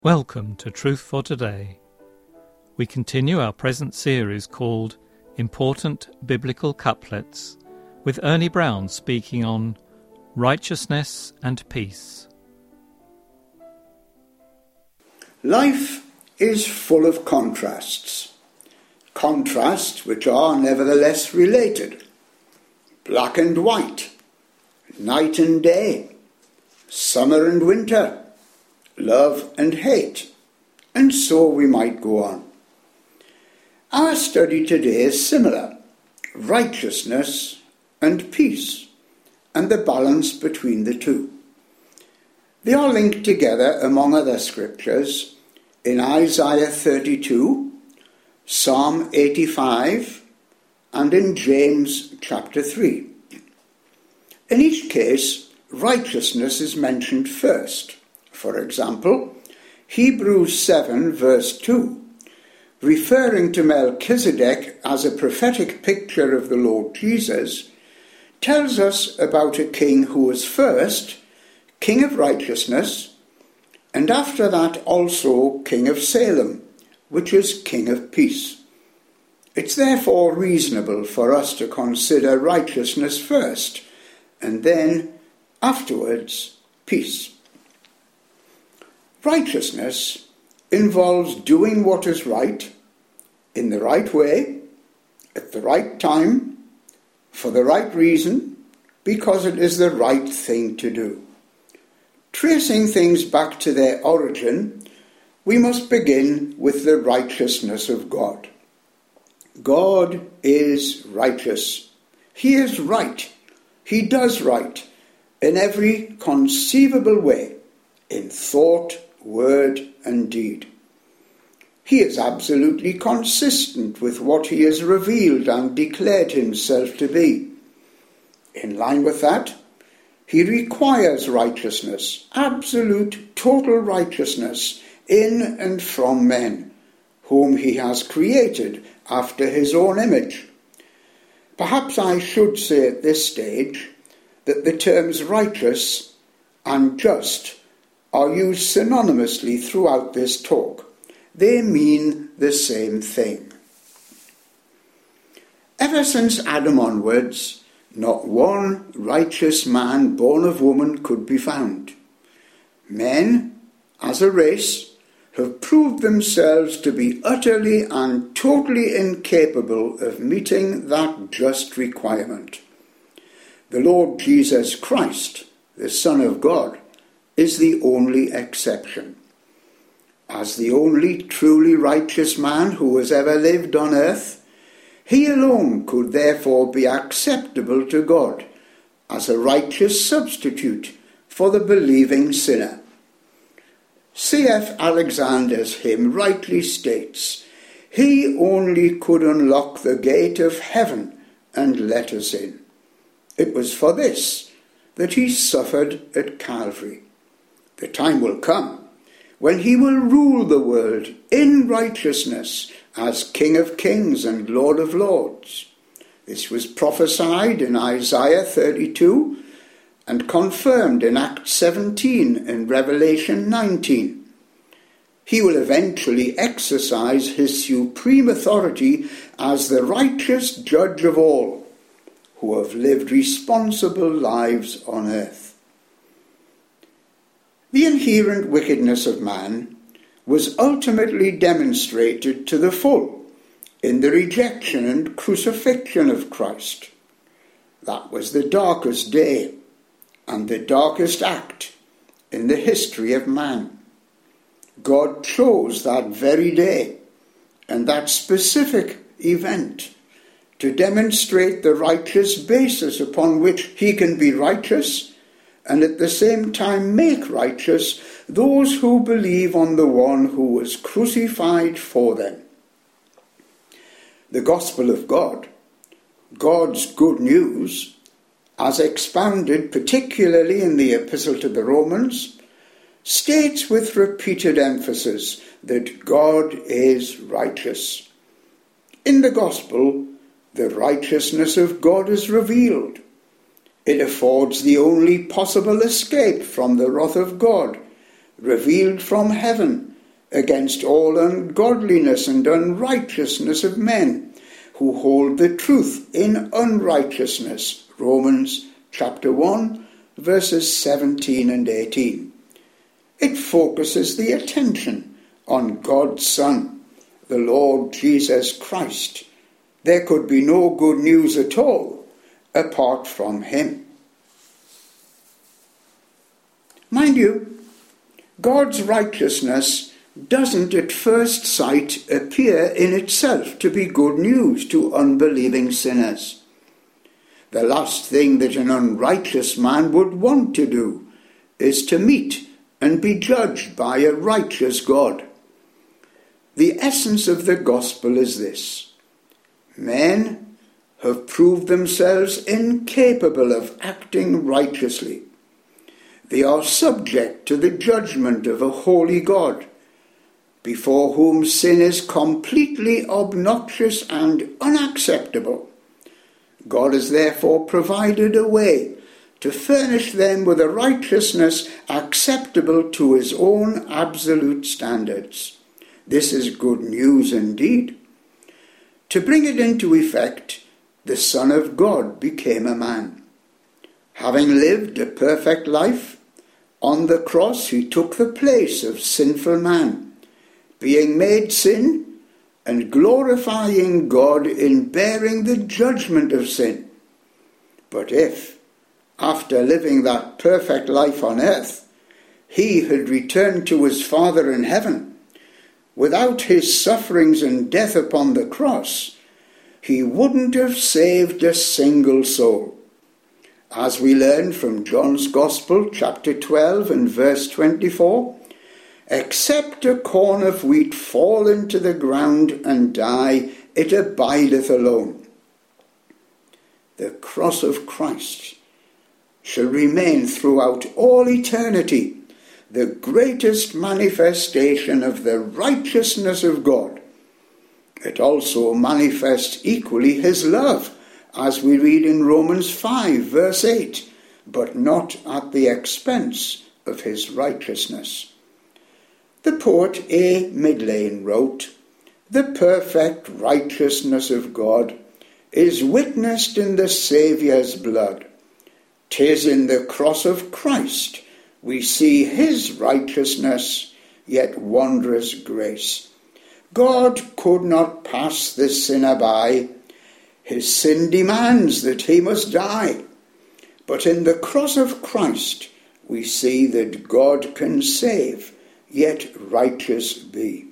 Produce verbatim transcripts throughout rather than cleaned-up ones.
Welcome to Truth for Today. We continue our present series called Important Biblical Couplets, with Ernie Brown speaking on righteousness and peace. Life is full of contrasts, contrasts which are nevertheless related. Black and white, night and day, summer and winter, love and hate, and so we might go on. Our study today is similar: righteousness and peace, and the balance between the two. They are linked together, among other scriptures, in Isaiah thirty-two, Psalm eighty-five, and in James chapter three. In each case, righteousness is mentioned first. For example, Hebrews seven verse two, referring to Melchizedek as a prophetic picture of the Lord Jesus, tells us about a king who was first king of righteousness, and after that also king of Salem, which is king of peace. It's therefore reasonable for us to consider righteousness first, and then, afterwards, peace. Righteousness involves doing what is right, in the right way, at the right time, for the right reason, because it is the right thing to do. Tracing things back to their origin, we must begin with the righteousness of God. God is righteous. He is right. He does right in every conceivable way, in thought, word and deed. He is absolutely consistent with what he has revealed and declared himself to be. In line with that, he requires righteousness, absolute, total righteousness, in and from men, whom he has created after his own image. Perhaps I should say at this stage that the terms righteous and just are used synonymously throughout this talk. They mean the same thing. Ever since Adam onwards, not one righteous man born of woman could be found. Men, as a race, have proved themselves to be utterly and totally incapable of meeting that just requirement. The Lord Jesus Christ, the Son of God, is the only exception. As the only truly righteous man who has ever lived on earth, he alone could therefore be acceptable to God as a righteous substitute for the believing sinner. C F Alexander's hymn rightly states, "He only could unlock the gate of heaven and let us in." It was for this that he suffered at Calvary. The time will come when he will rule the world in righteousness as King of Kings and Lord of Lords. This was prophesied in Isaiah thirty-two and confirmed in Acts seventeen and Revelation nineteen. He will eventually exercise his supreme authority as the righteous judge of all who have lived responsible lives on earth. The inherent wickedness of man was ultimately demonstrated to the full in the rejection and crucifixion of Christ. That was the darkest day and the darkest act in the history of man. God chose that very day and that specific event to demonstrate the righteous basis upon which he can be righteous and at the same time make righteous those who believe on the one who was crucified for them. The gospel of God, God's good news, as expounded particularly in the Epistle to the Romans, states with repeated emphasis that God is righteous. In the gospel, the righteousness of God is revealed. It affords the only possible escape from the wrath of God, revealed from heaven against all ungodliness and unrighteousness of men who hold the truth in unrighteousness. Romans chapter one, verses seventeen and eighteen. It focuses the attention on God's Son, the Lord Jesus Christ. There could be no good news at all apart from him. Mind you, God's righteousness doesn't at first sight appear in itself to be good news to unbelieving sinners. The last thing that an unrighteous man would want to do is to meet and be judged by a righteous God. The essence of the gospel is this: men have proved themselves incapable of acting righteously. They are subject to the judgment of a holy God, before whom sin is completely obnoxious and unacceptable. God has therefore provided a way to furnish them with a righteousness acceptable to his own absolute standards. This is good news indeed. To bring it into effect, the Son of God became a man. Having lived a perfect life, on the cross he took the place of sinful man, being made sin and glorifying God in bearing the judgment of sin. But if, after living that perfect life on earth, he had returned to his Father in heaven, without his sufferings and death upon the cross, he wouldn't have saved a single soul. As we learn from John's Gospel, chapter twelve and verse twenty-four, except a corn of wheat fall into the ground and die, it abideth alone. The cross of Christ shall remain throughout all eternity the greatest manifestation of the righteousness of God. It also manifests equally his love, as we read in Romans five, verse eight, but not at the expense of his righteousness. The poet A. Midlane wrote, "The perfect righteousness of God is witnessed in the Saviour's blood. 'Tis in the cross of Christ we see his righteousness, yet wondrous grace. God could not pass the sinner by. His sin demands that he must die. But in the cross of Christ we see that God can save, yet righteous be."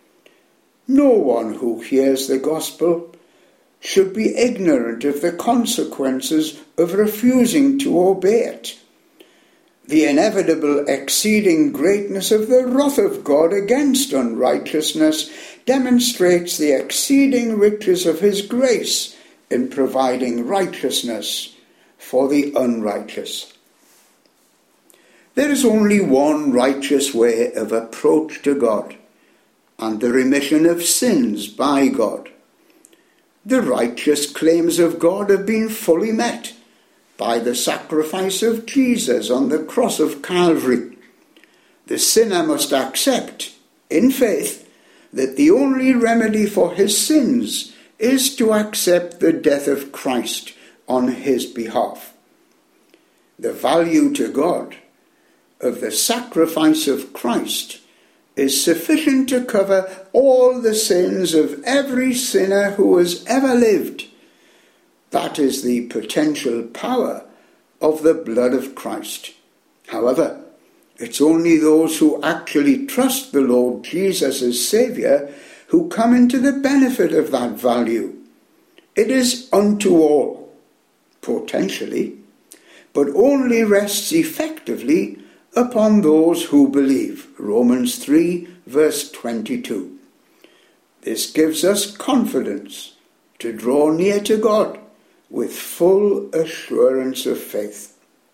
No one who hears the gospel should be ignorant of the consequences of refusing to obey it. The inevitable exceeding greatness of the wrath of God against unrighteousness demonstrates the exceeding riches of his grace in providing righteousness for the unrighteous. There is only one righteous way of approach to God, and the remission of sins by God. The righteous claims of God have been fully met by the sacrifice of Jesus on the cross of Calvary. The sinner must accept, in faith, that the only remedy for his sins is to accept the death of Christ on his behalf. The value to God of the sacrifice of Christ is sufficient to cover all the sins of every sinner who has ever lived. That is the potential power of the blood of Christ. However, it's only those who actually trust the Lord Jesus as Saviour who come into the benefit of that value. It is unto all, potentially, but only rests effectively upon those who believe. Romans three, verse twenty-two. This gives us confidence to draw near to God with full assurance of faith.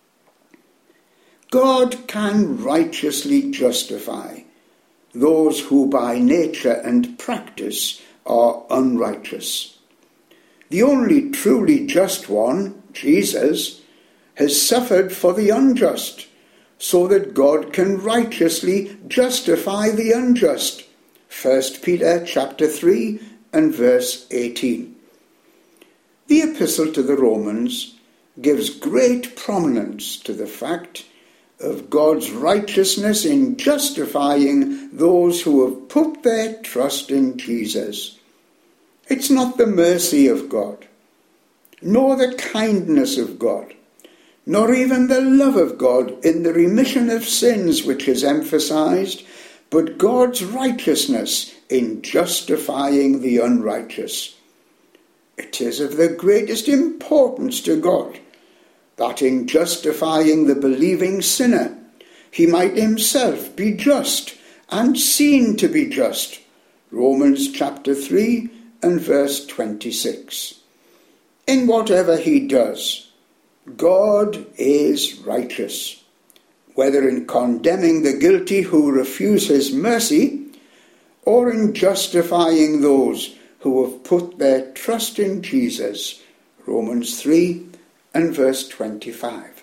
God can righteously justify those who by nature and practice are unrighteous. The only truly just one, Jesus, has suffered for the unjust, so that God can righteously justify the unjust. First Peter chapter three and verse eighteen. The Epistle to the Romans gives great prominence to the fact of God's righteousness in justifying those who have put their trust in Jesus. It's not the mercy of God, nor the kindness of God, nor even the love of God in the remission of sins which is emphasized, but God's righteousness in justifying the unrighteous. It is of the greatest importance to God that in justifying the believing sinner, he might himself be just and seen to be just. Romans chapter three and verse twenty-six. In whatever he does, God is righteous, whether in condemning the guilty who refuse his mercy, or in justifying those who have put their trust in Jesus. Romans three and verse twenty-five.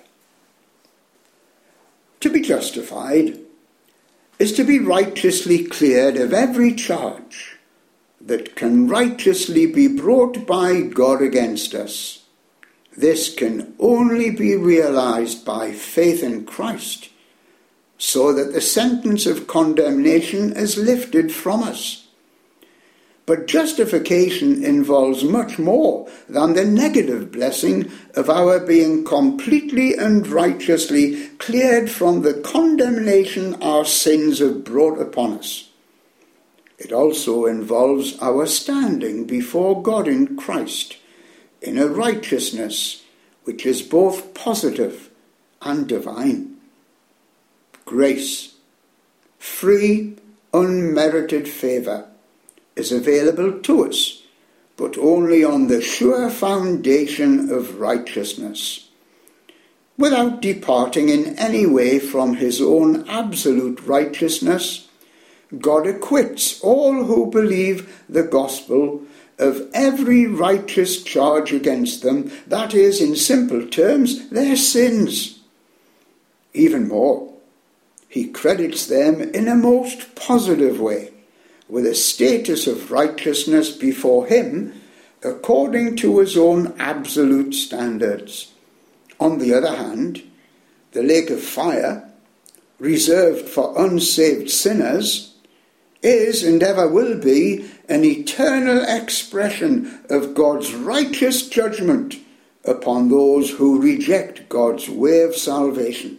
To be justified is to be righteously cleared of every charge that can righteously be brought by God against us. This can only be realized by faith in Christ, so that the sentence of condemnation is lifted from us. But justification involves much more than the negative blessing of our being completely and righteously cleared from the condemnation our sins have brought upon us. It also involves our standing before God in Christ in a righteousness which is both positive and divine. Grace, free, unmerited favour, is available to us, but only on the sure foundation of righteousness, without departing in any way from his own absolute righteousness. God acquits all who believe the gospel of every righteous charge against them, that is, in simple terms, their sins. Even more, he credits them in a most positive way with a status of righteousness before him according to his own absolute standards. On the other hand, the lake of fire, reserved for unsaved sinners, is and ever will be an eternal expression of God's righteous judgment upon those who reject God's way of salvation.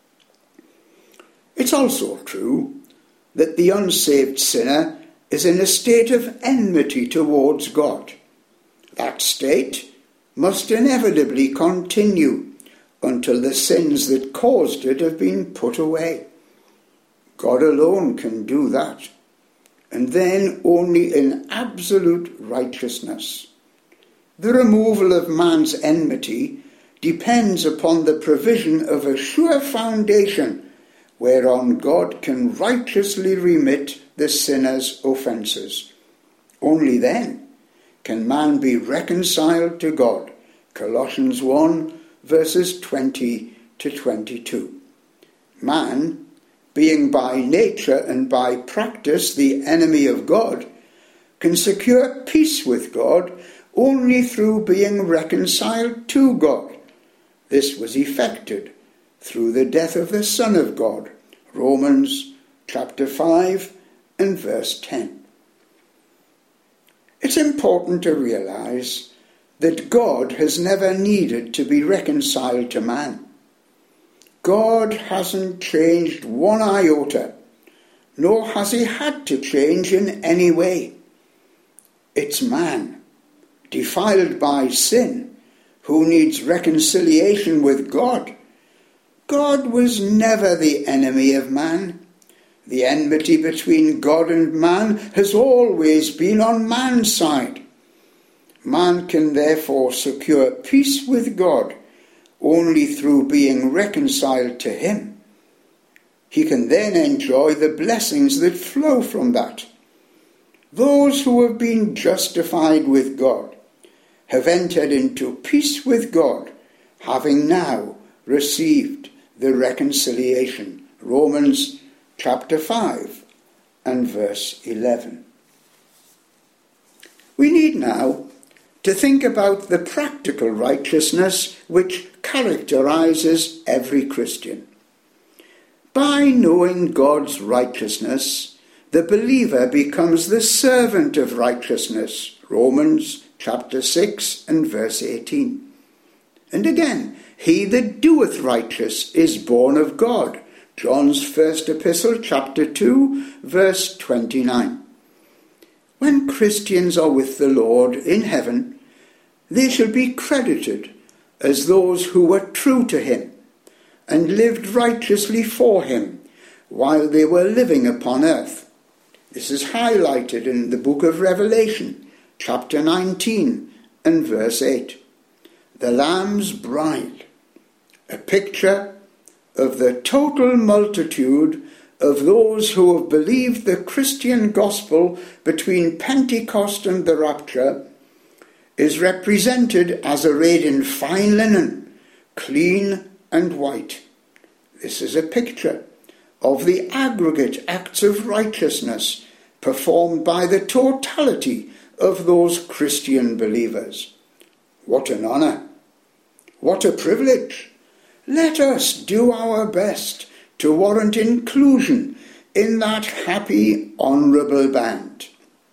It's also true that the unsaved sinner is in a state of enmity towards God. That state must inevitably continue until the sins that caused it have been put away. God alone can do that, and then only in absolute righteousness. The removal of man's enmity depends upon the provision of a sure foundation whereon God can righteously remit the sinner's offences. Only then can man be reconciled to God. Colossians one, verses twenty to twenty-two. Man, being by nature and by practice the enemy of God, can secure peace with God only through being reconciled to God. This was effected through the death of the Son of God. Romans chapter five and verse ten. It's important to realize that God has never needed to be reconciled to man. God hasn't changed one iota, nor has he had to change in any way. It's man, defiled by sin, who needs reconciliation with God. God was never the enemy of man. The enmity between God and man has always been on man's side. Man can therefore secure peace with God only through being reconciled to him. He can then enjoy the blessings that flow from that. Those who have been justified with God have entered into peace with God, having now received the reconciliation. Romans chapter five and verse eleven. We need now to think about the practical righteousness which characterizes every Christian. By knowing God's righteousness, the believer becomes the servant of righteousness. Romans chapter six and verse eighteen. And again, he that doeth righteous is born of God. John's first epistle, chapter two, verse twenty-nine. When Christians are with the Lord in heaven, they shall be credited as those who were true to him and lived righteously for him while they were living upon earth. This is highlighted in the book of Revelation, chapter nineteen and verse eight. The Lamb's bride, a picture of the total multitude of those who have believed the Christian gospel between Pentecost and the rapture, is represented as arrayed in fine linen, clean and white. This is a picture of the aggregate acts of righteousness performed by the totality of those Christian believers. What an honour! What a privilege! Let us do our best to warrant inclusion in that happy, honourable band.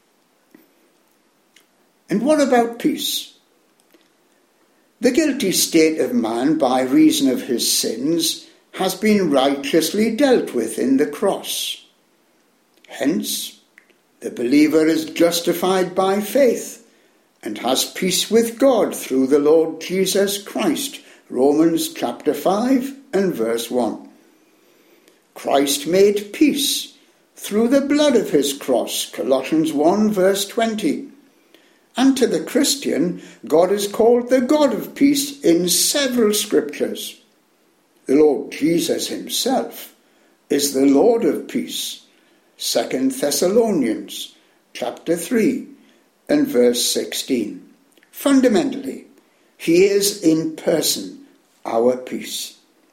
And what about peace? The guilty state of man by reason of his sins has been righteously dealt with in the cross. Hence, the believer is justified by faith and has peace with God through the Lord Jesus Christ. Romans chapter five and verse one. Christ made peace through the blood of his cross. Colossians one verse twenty. And to the Christian, God is called the God of peace in several scriptures. The Lord Jesus himself is the Lord of peace. Second Thessalonians chapter three and verse sixteen. Fundamentally, he is in person our peace.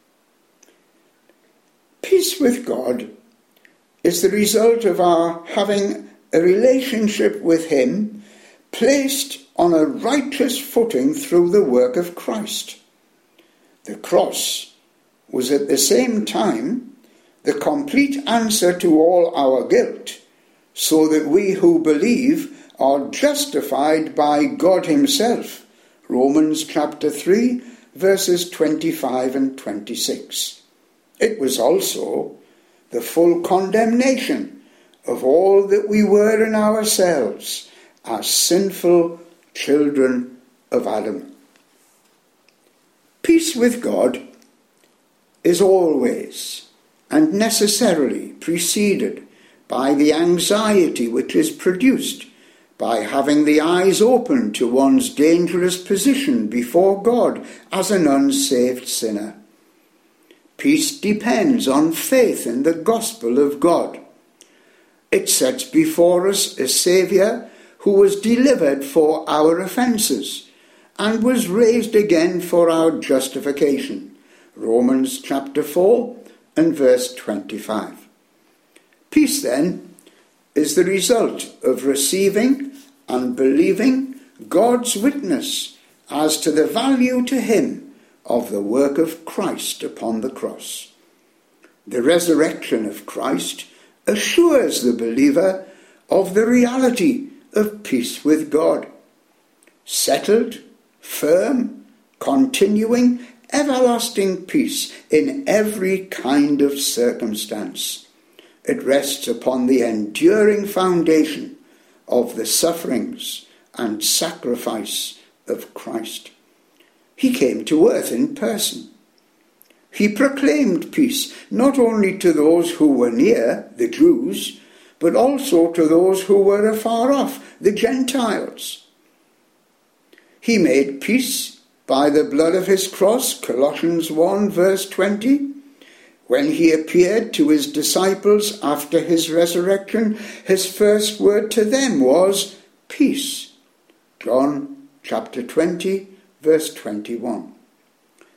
Peace with God is the result of our having a relationship with him placed on a righteous footing through the work of Christ. The cross was at the same time the complete answer to all our guilt, so that we who believe are justified by God himself. Romans chapter three, verses twenty-five and twenty-six. It was also the full condemnation of all that we were in ourselves as sinful children of Adam. Peace with God is always and necessarily preceded by the anxiety which is produced by having the eyes open to one's dangerous position before God as an unsaved sinner. Peace depends on faith in the gospel of God. It sets before us a Saviour who was delivered for our offences and was raised again for our justification. Romans chapter four and verse twenty-five. Peace, then, is the result of receiving and believing God's witness as to the value to him of the work of Christ upon the cross. The resurrection of Christ assures the believer of the reality of peace with God. Settled, firm, continuing, everlasting peace in every kind of circumstance. It rests upon the enduring foundation of the sufferings and sacrifice of Christ. He came to earth in person. He proclaimed peace not only to those who were near, the Jews, but also to those who were afar off, the Gentiles. He made peace by the blood of his cross, Colossians one verse twenty. When he appeared to his disciples after his resurrection, his first word to them was peace. John chapter twenty, verse twenty-one.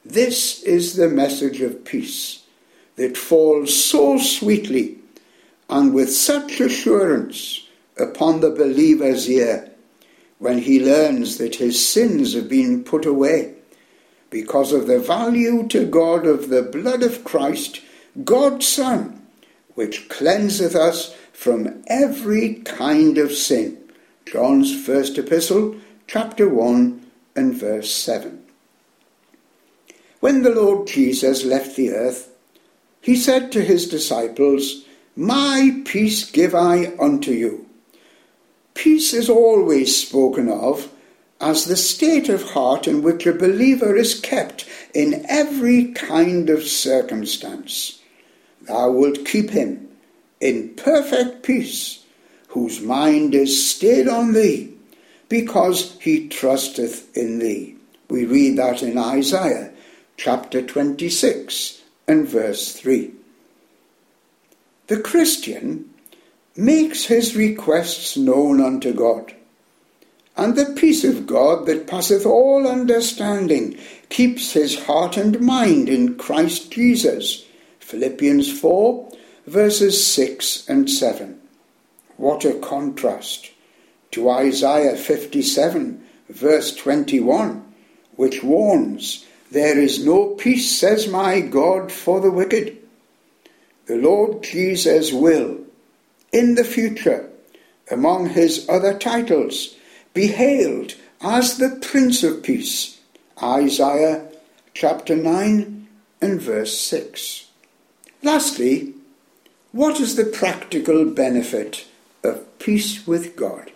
This is the message of peace that falls so sweetly and with such assurance upon the believer's ear when he learns that his sins have been put away because of the value to God of the blood of Christ, God's Son, which cleanseth us from every kind of sin. John's first epistle, chapter one and verse seven. When the Lord Jesus left the earth, he said to his disciples, "My peace give I unto you." Peace is always spoken of as the state of heart in which a believer is kept in every kind of circumstance. Thou wilt keep him in perfect peace, whose mind is stayed on thee, because he trusteth in thee. We read that in Isaiah chapter twenty-six and verse three. The Christian makes his requests known unto God, and the peace of God that passeth all understanding keeps his heart and mind in Christ Jesus. Philippians four, verses six and seven. What a contrast to Isaiah fifty-seven, verse twenty-one, which warns, "There is no peace, says my God, for the wicked." The Lord Jesus will, in the future, among his other titles, be hailed as the Prince of Peace. Isaiah chapter nine and verse six. Lastly, what is the practical benefit of peace with God?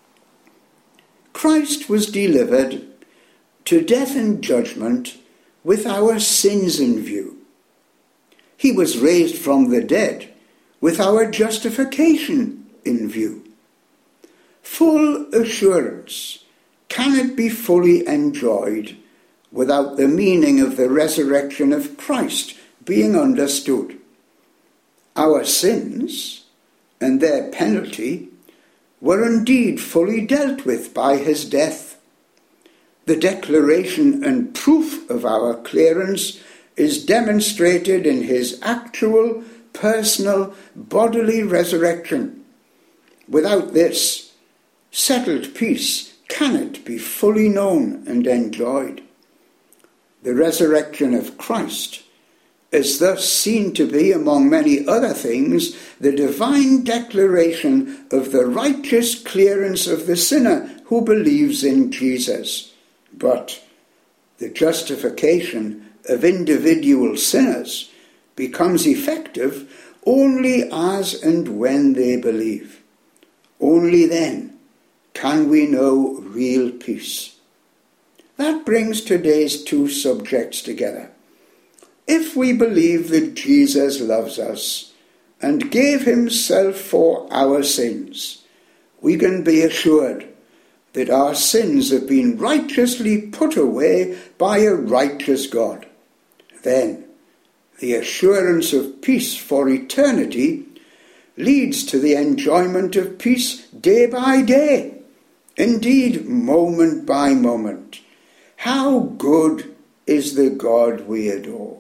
Christ was delivered to death and judgment with our sins in view. He was raised from the dead with our justification in view. Full assurance cannot be fully enjoyed without the meaning of the resurrection of Christ being understood. Our sins and their penalty were indeed fully dealt with by his death. The declaration and proof of our clearance is demonstrated in his actual, personal, bodily resurrection. Without this, settled peace cannot be fully known and enjoyed. The resurrection of Christ is thus seen to be, among many other things, the divine declaration of the righteous clearance of the sinner who believes in Jesus. But the justification of individual sinners becomes effective only as and when they believe. Only then can we know real peace. That brings today's two subjects together. If we believe that Jesus loves us and gave himself for our sins, we can be assured that our sins have been righteously put away by a righteous God. Then, the assurance of peace for eternity leads to the enjoyment of peace day by day, indeed moment by moment. How good is the God we adore!